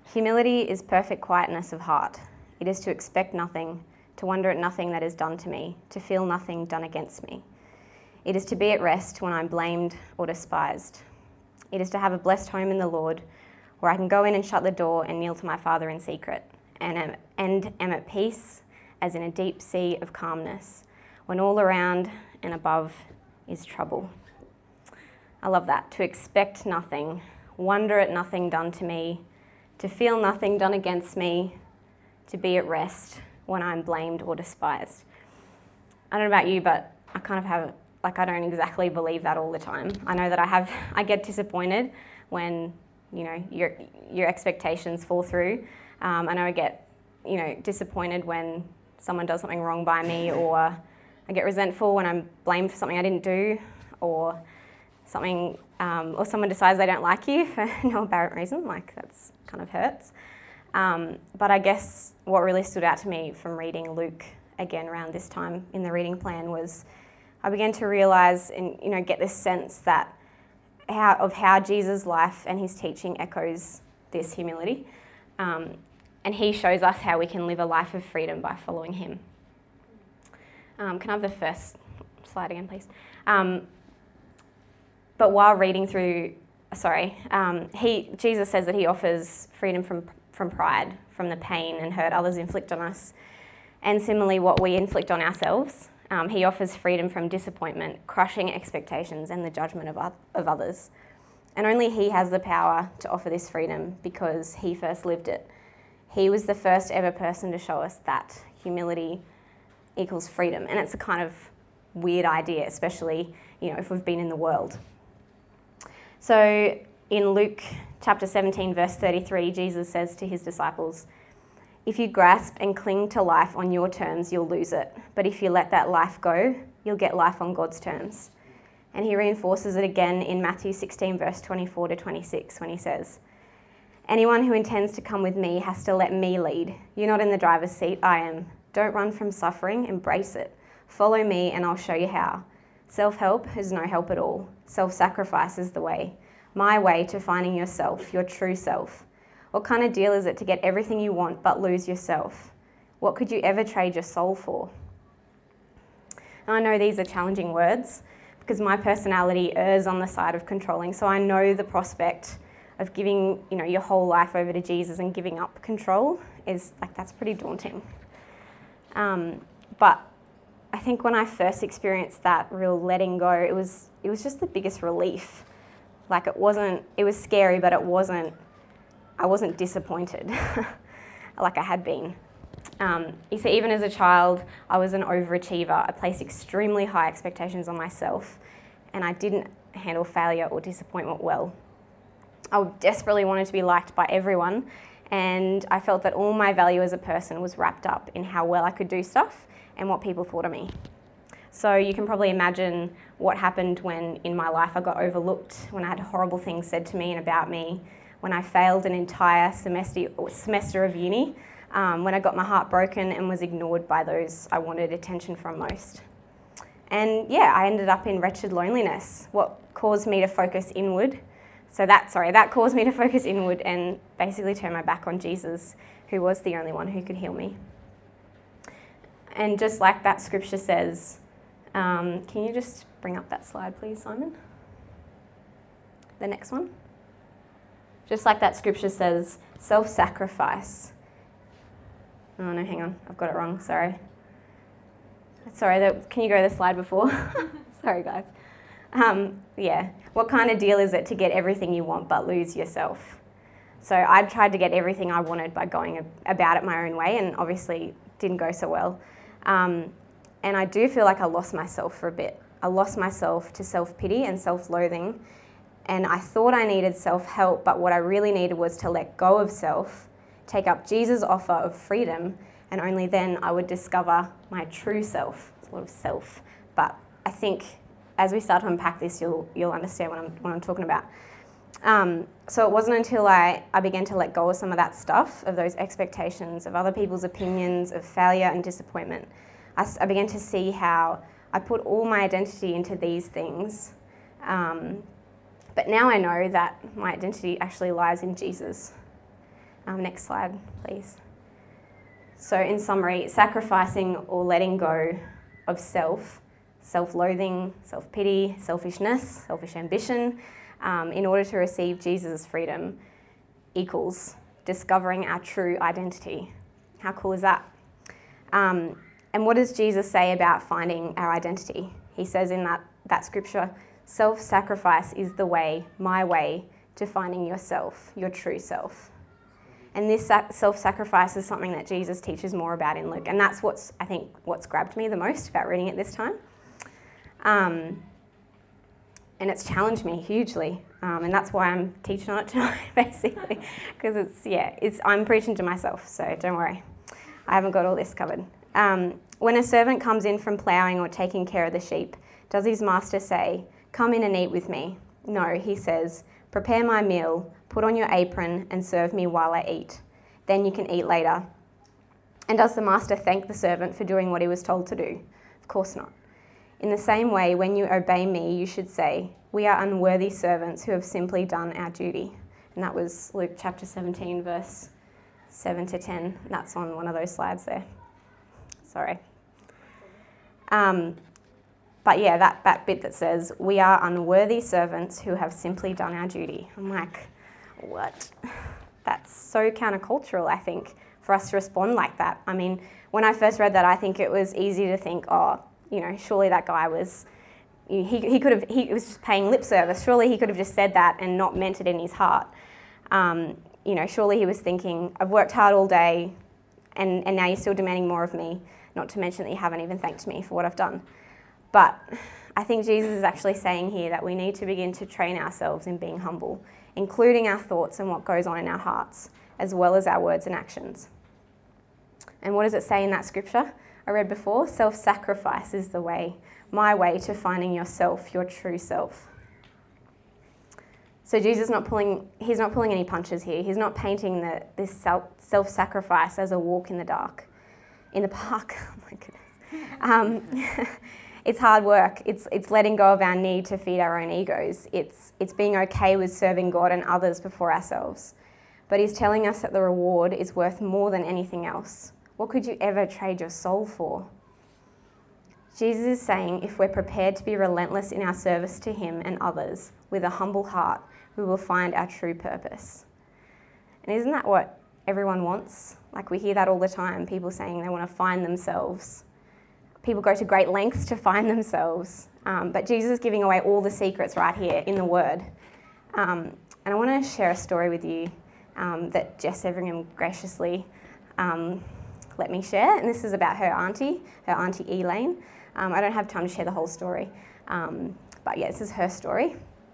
Humility is perfect quietness of heart. It is to expect nothing, to wonder at nothing that is done to me, to feel nothing done against me. It is to be at rest when I'm blamed or despised. It is to have a blessed home in the Lord, where I can go in and shut the door and kneel to my Father in secret, and am at peace as in a deep sea of calmness, when all around and above is trouble. I love that. To expect nothing, wonder at nothing done to me, to feel nothing done against me, to be at rest when I'm blamed or despised. I don't know about you, but I kind of have, I don't exactly believe that all the time. I know that I get disappointed when, your expectations fall through. I know I get, disappointed when someone does something wrong by me, or I get resentful when I'm blamed for something I didn't do, or something, or someone decides they don't like you for no apparent reason. That's kind of hurts. But I guess what really stood out to me from reading Luke again around this time in the reading plan was I began to realise and get this sense that how Jesus' life and his teaching echoes this humility, and he shows us how we can live a life of freedom by following him. Can I have the first slide again, please? But while reading through, Jesus says that he offers freedom from pride, from the pain and hurt others inflict on us, and similarly what we inflict on ourselves. He offers freedom from disappointment, crushing expectations, and the judgment of others. And only he has the power to offer this freedom because he first lived it. He was the first ever person to show us that humility equals freedom. And it's a kind of weird idea, especially, if we've been in the world. So in Luke chapter 17, verse 33, Jesus says to his disciples, "If you grasp and cling to life on your terms, you'll lose it. But if you let that life go, you'll get life on God's terms." And he reinforces it again in Matthew 16, verse 24 to 26, when he says, "Anyone who intends to come with me has to let me lead. You're not in the driver's seat, I am. Don't run from suffering, embrace it. Follow me and I'll show you how. Self-help is no help at all. Self-sacrifice is the way. My way to finding yourself, your true self. What kind of deal is it to get everything you want but lose yourself? What could you ever trade your soul for?" Now, I know these are challenging words because my personality errs on the side of controlling, so I know the prospect of giving, your whole life over to Jesus and giving up control is that's pretty daunting. But I think when I first experienced that real letting go, it was just the biggest relief. It was scary, but I wasn't disappointed like I had been. You see, even as a child, I was an overachiever. I placed extremely high expectations on myself, and I didn't handle failure or disappointment well. I desperately wanted to be liked by everyone, and I felt that all my value as a person was wrapped up in how well I could do stuff and what people thought of me. So you can probably imagine what happened when in my life I got overlooked, when I had horrible things said to me and about me, when I failed an entire semester of uni, when I got my heart broken and was ignored by those I wanted attention from most. And I ended up in wretched loneliness, what caused me to focus inward. That caused me to focus inward and basically turn my back on Jesus, who was the only one who could heal me. And just like that scripture says, can you just bring up that slide, please, Simon? The next one. Just like that scripture says, self-sacrifice. Oh no, hang on, I've got it wrong, sorry. Can you go to the slide before? Sorry, guys. What kind of deal is it to get everything you want but lose yourself? So I tried to get everything I wanted by going about it my own way, and obviously didn't go so well. And I do feel like I lost myself for a bit. I lost myself to self-pity and self-loathing, and I thought I needed self-help, but what I really needed was to let go of self, take up Jesus' offer of freedom, and only then I would discover my true self. It's a lot of self, but I think as we start to unpack this, you'll understand what I'm talking about. So it wasn't until I began to let go of some of that stuff, of those expectations, of other people's opinions, of failure and disappointment. I began to see how I put all my identity into these things. But now I know that my identity actually lies in Jesus. Next slide, please. So in summary, sacrificing or letting go of self-loathing, self-pity, selfishness, selfish ambition, in order to receive Jesus' freedom equals discovering our true identity. How cool is that? And what does Jesus say about finding our identity? He says in that scripture, self-sacrifice is the way, my way, to finding yourself, your true self. And this self-sacrifice is something that Jesus teaches more about in Luke. And that's what's grabbed me the most about reading it this time. And it's challenged me hugely. And that's why I'm teaching on it tonight, basically. Because I'm preaching to myself, so don't worry. I haven't got all this covered. When a servant comes in from ploughing or taking care of the sheep, does his master say, "Come in and eat with me"? No, he says, "Prepare my meal, put on your apron, and serve me while I eat. Then you can eat later." And does the master thank the servant for doing what he was told to do? Of course not. In the same way, when you obey me, you should say, "We are unworthy servants who have simply done our duty." And that was Luke chapter 17, verse 7 to 10. That's on one of those slides there. Sorry. But yeah, that bit that says, "We are unworthy servants who have simply done our duty." I'm like, what? That's so countercultural, I think, for us to respond like that. I mean, when I first read that, I think it was easy to think, surely that guy was, he was just paying lip service. Surely he could have just said that and not meant it in his heart. Surely he was thinking, I've worked hard all day and now you're still demanding more of me, not to mention that you haven't even thanked me for what I've done. But I think Jesus is actually saying here that we need to begin to train ourselves in being humble, including our thoughts and what goes on in our hearts, as well as our words and actions. And what does it say in that scripture I read before? Self-sacrifice is the way, my way, to finding yourself, your true self. So Jesus he's not pulling any punches here. He's not painting this self-sacrifice as a walk in the dark, in the park. Oh my goodness. It's hard work. It's letting go of our need to feed our own egos. It's being okay with serving God and others before ourselves. But he's telling us that the reward is worth more than anything else. What could you ever trade your soul for? Jesus is saying if we're prepared to be relentless in our service to him and others with a humble heart, we will find our true purpose. And isn't that what everyone wants? Like, we hear that all the time, people saying they want to find themselves. People go to great lengths to find themselves. But Jesus is giving away all the secrets right here in the Word. And I want to share a story with you that Jess Everingham graciously let me share. And this is about her auntie Elaine. I don't have time to share the whole story. But yeah, this is her story.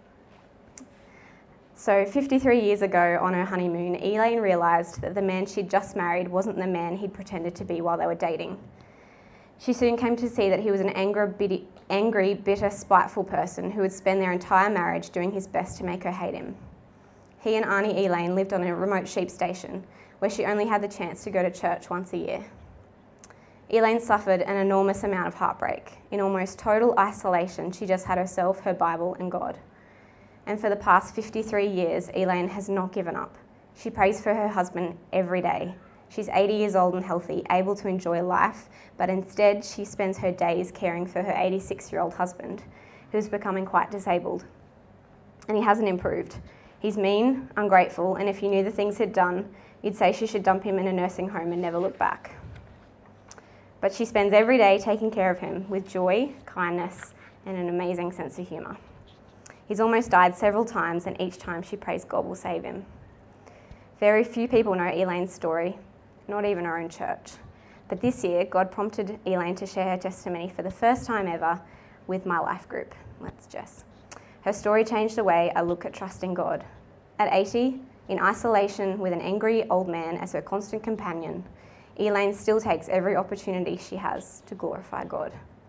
So 53 years ago on her honeymoon, Elaine realised that the man she'd just married wasn't the man he'd pretended to be while they were dating. She soon came to see that he was an angry, bitter, spiteful person who would spend their entire marriage doing his best to make her hate him. He and Auntie Elaine lived on a remote sheep station where she only had the chance to go to church once a year. Elaine suffered an enormous amount of heartbreak. In almost total isolation, she just had herself, her Bible, and God. And for the past 53 years, Elaine has not given up. She prays for her husband every day. She's 80 years old and healthy, able to enjoy life, but instead she spends her days caring for her 86-year-old husband, who's becoming quite disabled. And he hasn't improved. He's mean, ungrateful, and if you knew the things he'd done, you'd say she should dump him in a nursing home and never look back. But she spends every day taking care of him with joy, kindness, and an amazing sense of humour. He's almost died several times, and each time she prays God will save him. Very few people know Elaine's story, not even her own church. But this year, God prompted Elaine to share her testimony for the first time ever with my life group. That's Jess. Her story changed the way I look at trusting God. At 80, in isolation with an angry old man as her constant companion, Elaine still takes every opportunity she has to glorify God.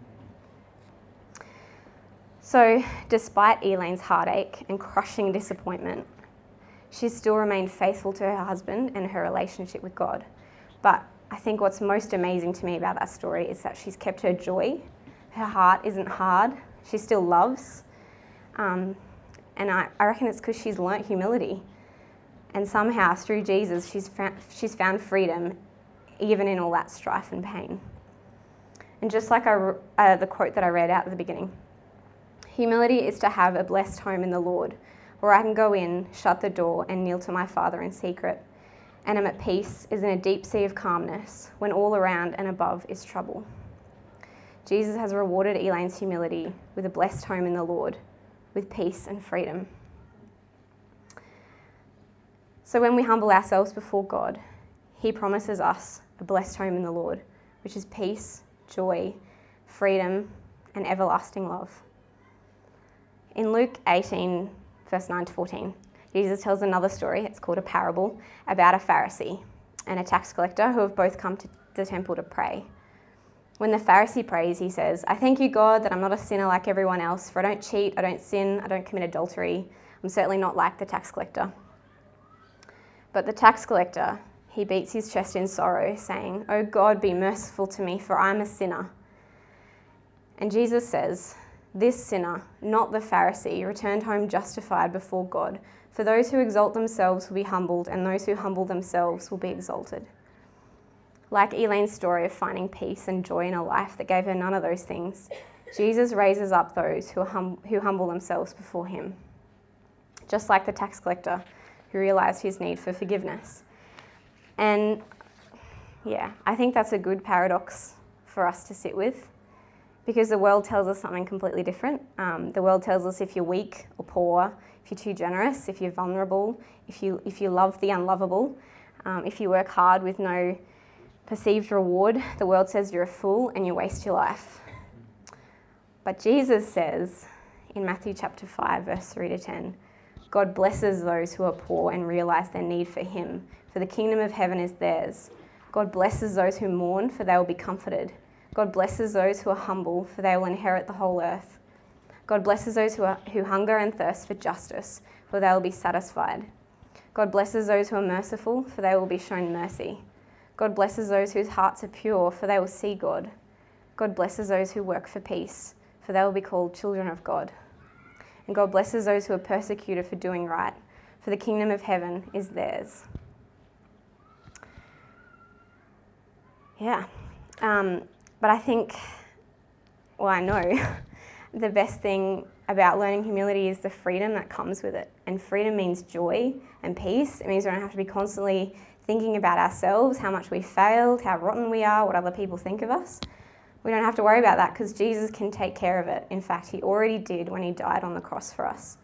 So, despite Elaine's heartache and crushing disappointment, she's still remained faithful to her husband and her relationship with God. But I think what's most amazing to me about that story is that she's kept her joy. Her heart isn't hard. She still loves. And I reckon it's because she's learnt humility. And somehow, through Jesus, she's found freedom, even in all that strife and pain. And just like the quote that I read out at the beginning, humility is to have a blessed home in the Lord, where I can go in, shut the door, and kneel to my Father in secret, and am at peace, is in a deep sea of calmness, when all around and above is trouble. Jesus has rewarded Elaine's humility with a blessed home in the Lord, with peace and freedom. So when we humble ourselves before God, he promises us a blessed home in the Lord, which is peace, joy, freedom, and everlasting love. In Luke 18, verse 9 to 14, Jesus tells another story, it's called a parable, about a Pharisee and a tax collector who have both come to the temple to pray. When the Pharisee prays, he says, "I thank you, God, that I'm not a sinner like everyone else, for I don't cheat, I don't sin, I don't commit adultery. I'm certainly not like the tax collector." But the tax collector, he beats his chest in sorrow, saying, "Oh God, be merciful to me, for I'm a sinner." And Jesus says, "This sinner, not the Pharisee, returned home justified before God. For those who exalt themselves will be humbled, and those who humble themselves will be exalted." Like Elaine's story of finding peace and joy in a life that gave her none of those things, Jesus raises up those who humble themselves before him. Just like the tax collector who realised his need for forgiveness. And yeah, I think that's a good paradox for us to sit with, because the world tells us something completely different. The world tells us if you're weak or poor, if you're too generous, if you're vulnerable, if you love the unlovable, if you work hard with no perceived reward, the world says you're a fool and you waste your life. But Jesus says in Matthew chapter 5, verse 3 to 10, God blesses those who are poor and realise their need for him, for the kingdom of heaven is theirs. God blesses those who mourn, for they will be comforted. God blesses those who are humble, for they will inherit the whole earth. God blesses those who hunger and thirst for justice, for they will be satisfied. God blesses those who are merciful, for they will be shown mercy. God blesses those whose hearts are pure, for they will see God. God blesses those who work for peace, for they will be called children of God. And God blesses those who are persecuted for doing right, for the kingdom of heaven is theirs. Yeah. But I think, I know the best thing about learning humility is the freedom that comes with it. And freedom means joy and peace. It means we don't have to be constantly thinking about ourselves, how much we failed, how rotten we are, what other people think of us. We don't have to worry about that because Jesus can take care of it. In fact, he already did when he died on the cross for us.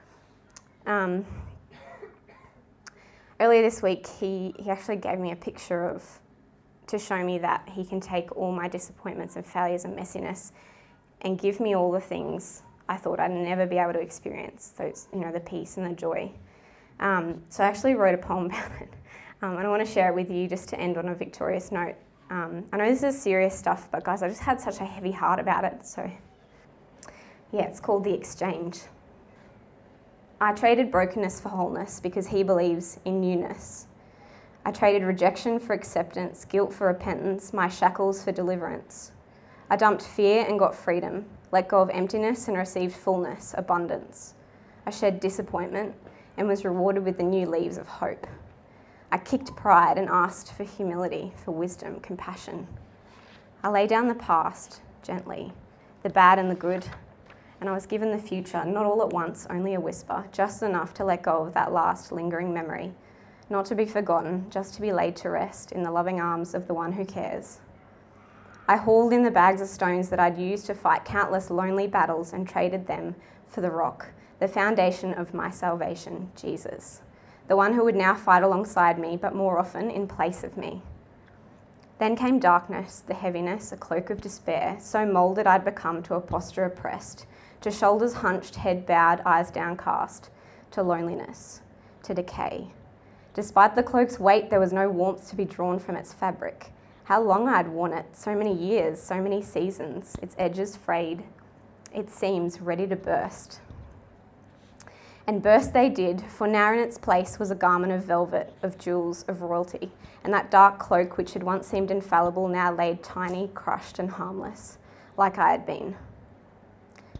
Earlier this week, he actually gave me a picture to show me that he can take all my disappointments and failures and messiness and give me all the things I thought I'd never be able to experience, those, the peace and the joy. So I actually wrote a poem about it. And I want to share it with you just to end on a victorious note. I know this is serious stuff, but guys, I just had such a heavy heart about it. So yeah, it's called The Exchange. I traded brokenness for wholeness because he believes in newness. I traded rejection for acceptance, guilt for repentance, my shackles for deliverance. I dumped fear and got freedom, let go of emptiness and received fullness, abundance. I shed disappointment and was rewarded with the new leaves of hope. I kicked pride and asked for humility, for wisdom, compassion. I lay down the past gently, the bad and the good, and I was given the future, not all at once, only a whisper, just enough to let go of that last lingering memory, not to be forgotten, just to be laid to rest in the loving arms of the one who cares. I hauled in the bags of stones that I'd used to fight countless lonely battles and traded them for the rock, the foundation of my salvation, Jesus. The one who would now fight alongside me, but more often in place of me. Then came darkness, the heaviness, a cloak of despair, so moulded I'd become to a posture oppressed, to shoulders hunched, head bowed, eyes downcast, to loneliness, to decay. Despite the cloak's weight, there was no warmth to be drawn from its fabric. How long I'd worn it, so many years, so many seasons, its edges frayed, its seams ready to burst. And burst they did, for now in its place was a garment of velvet, of jewels, of royalty, and that dark cloak which had once seemed infallible now laid tiny, crushed and harmless, like I had been.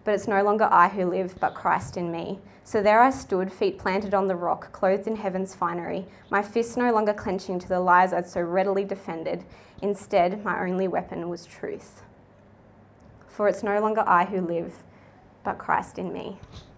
But it's no longer I who live, but Christ in me. So there I stood, feet planted on the rock, clothed in heaven's finery, my fists no longer clenching to the lies I'd so readily defended. Instead, my only weapon was truth. For it's no longer I who live, but Christ in me.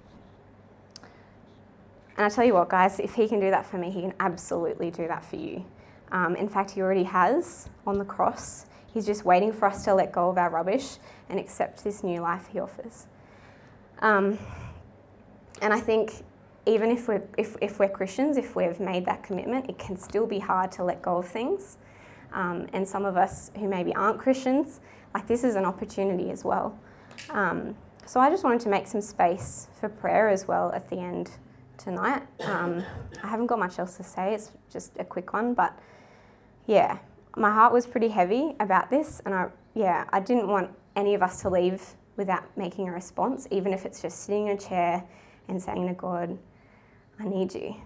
And I tell you what, guys, if he can do that for me, he can absolutely do that for you. In fact, he already has on the cross. He's just waiting for us to let go of our rubbish and accept this new life he offers. And I think even if we're Christians, if we've made that commitment, it can still be hard to let go of things. And some of us who maybe aren't Christians, like this is an opportunity as well. So I just wanted to make some space for prayer as well at the end tonight. I haven't got much else to say, it's just a quick one, but yeah, my heart was pretty heavy about this, and I didn't want any of us to leave without making a response, even if it's just sitting in a chair and saying to God, I need you.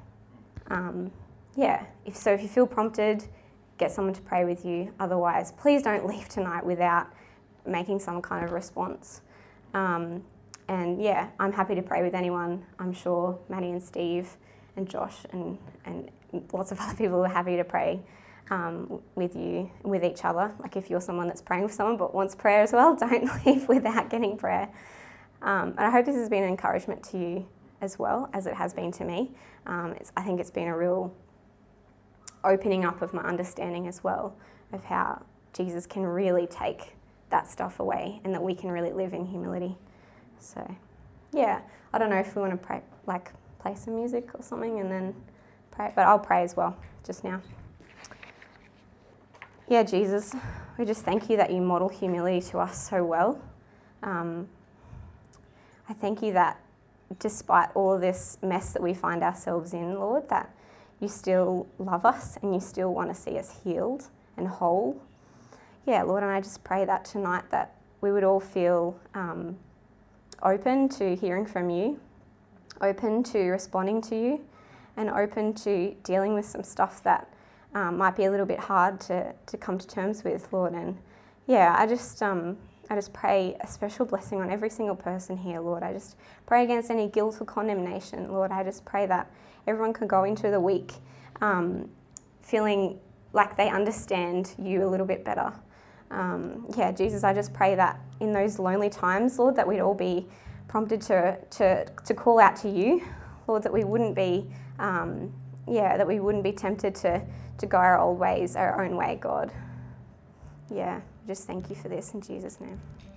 If you feel prompted, get someone to pray with you. Otherwise, please don't leave tonight without making some kind of response. I'm happy to pray with anyone. I'm sure Maddie and Steve and Josh and lots of other people are happy to pray with you, with each other. Like if you're someone that's praying for someone but wants prayer as well, don't leave without getting prayer. And I hope this has been an encouragement to you as well, as it has been to me. I think it's been a real opening up of my understanding as well of how Jesus can really take that stuff away and that we can really live in humility. So, yeah, I don't know if we want to pray, play some music or something and then pray, but I'll pray as well just now. Yeah, Jesus, we just thank you that you model humility to us so well. I thank you that despite all of this mess that we find ourselves in, Lord, that you still love us and you still want to see us healed and whole. Yeah, Lord, and I just pray that tonight that we would all feel open to hearing from you, open to responding to you, and open to dealing with some stuff that might be a little bit hard to come to terms with, Lord. And yeah, I just pray a special blessing on every single person here, Lord. I just pray against any guilt or condemnation, Lord. I just pray that everyone can go into the week feeling like they understand you a little bit better. Jesus, I just pray that in those lonely times, Lord, that we'd all be prompted to call out to you, Lord, that we wouldn't be tempted to go our own way, God. Yeah, just thank you for this in Jesus' name.